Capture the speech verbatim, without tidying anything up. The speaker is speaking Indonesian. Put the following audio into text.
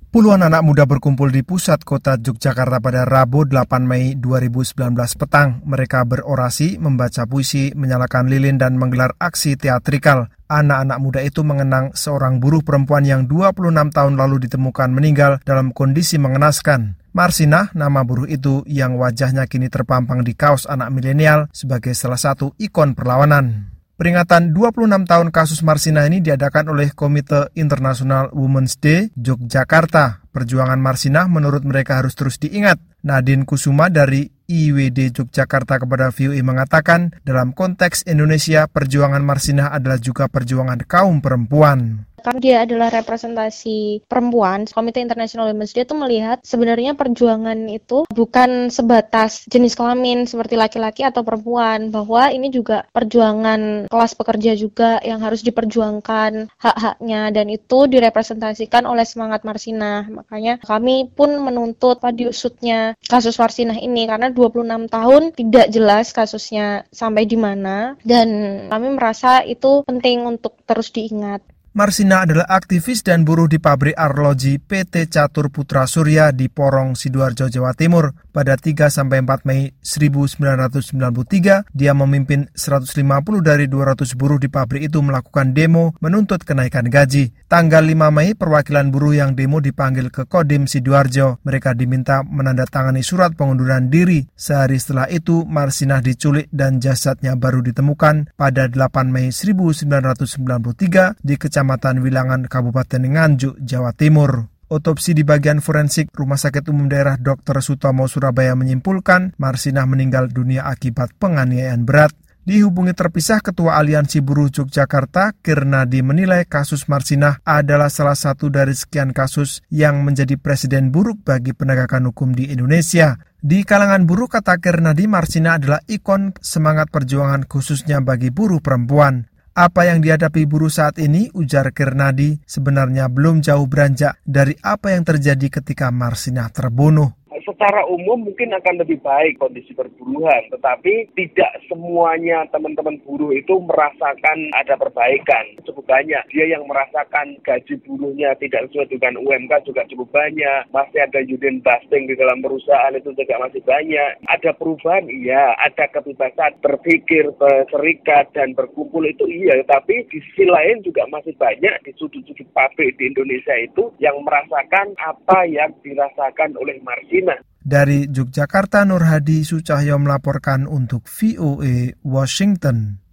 Puluhan anak muda berkumpul di pusat kota Yogyakarta pada Rabu delapan Mei dua ribu sembilan belas petang. Mereka berorasi, membaca puisi, menyalakan lilin dan menggelar aksi teatrikal. Anak-anak muda itu mengenang seorang buruh perempuan yang dua puluh enam tahun lalu ditemukan meninggal dalam kondisi mengenaskan. Marsinah, nama buruh itu yang wajahnya kini terpampang di kaos anak milenial sebagai salah satu ikon perlawanan. Peringatan dua puluh enam tahun kasus Marsinah ini diadakan oleh Komite International Women's Day Yogyakarta. Perjuangan Marsinah menurut mereka harus terus diingat. Nadine Kusuma dari I W D Yogyakarta kepada V O A mengatakan, dalam konteks Indonesia, perjuangan Marsinah adalah juga perjuangan kaum perempuan. Karena dia adalah representasi perempuan, Komite International Women's Day itu melihat sebenarnya perjuangan itu bukan sebatas jenis kelamin seperti laki-laki atau perempuan, bahwa ini juga perjuangan kelas pekerja juga yang harus diperjuangkan hak-haknya, dan itu direpresentasikan oleh semangat Marsinah. Makanya kami pun menuntut diusutnya kasus Marsinah ini karena dua puluh enam tahun tidak jelas kasusnya sampai di mana, dan kami merasa itu penting untuk terus diingat. Marsinah adalah aktivis dan buruh di pabrik arloji P T Catur Putra Surya di Porong, Sidoarjo, Jawa Timur. Pada tiga sampai empat Mei seribu sembilan ratus sembilan puluh tiga, dia memimpin seratus lima puluh dari dua ratus buruh di pabrik itu melakukan demo menuntut kenaikan gaji. Tanggal lima Mei, perwakilan buruh yang demo dipanggil ke Kodim Sidoarjo. Mereka diminta menandatangani surat pengunduran diri. Sehari setelah itu, Marsinah diculik dan jasadnya baru ditemukan pada delapan Mei seribu sembilan ratus sembilan puluh tiga di Kecamatan Wilangan, Kabupaten Nganjuk, Jawa Timur. Otopsi di bagian forensik Rumah Sakit Umum Daerah Dokter Sutomo Surabaya menyimpulkan Marsinah meninggal dunia akibat penganiayaan berat. Dihubungi terpisah Ketua Aliansi Buruh Yogyakarta, Kirnadi menilai kasus Marsinah adalah salah satu dari sekian kasus yang menjadi presiden buruk bagi penegakan hukum di Indonesia. Di kalangan buruh, kata Kirnadi, Marsinah adalah ikon semangat perjuangan khususnya bagi buruh perempuan. Apa yang dihadapi buruh saat ini, ujar Kirnadi, sebenarnya belum jauh beranjak dari apa yang terjadi ketika Marsinah terbunuh. Secara umum mungkin akan lebih baik kondisi perburuhan, tetapi tidak semuanya teman-teman buruh itu merasakan ada perbaikan. Cukup banyak. Dia yang merasakan gaji buruhnya tidak sesuai dengan U M K juga cukup banyak. Masih ada union busting di dalam perusahaan itu juga masih banyak. Ada perubahan, iya. Ada kebebasan berpikir, berserikat, dan berkumpul itu iya. Tapi di sisi lain juga masih banyak di sudut-sudut pabrik di Indonesia itu yang merasakan apa yang dirasakan oleh Marsinah. Dari Yogyakarta, Nur Hadi Sucahyo melaporkan untuk V O A Washington.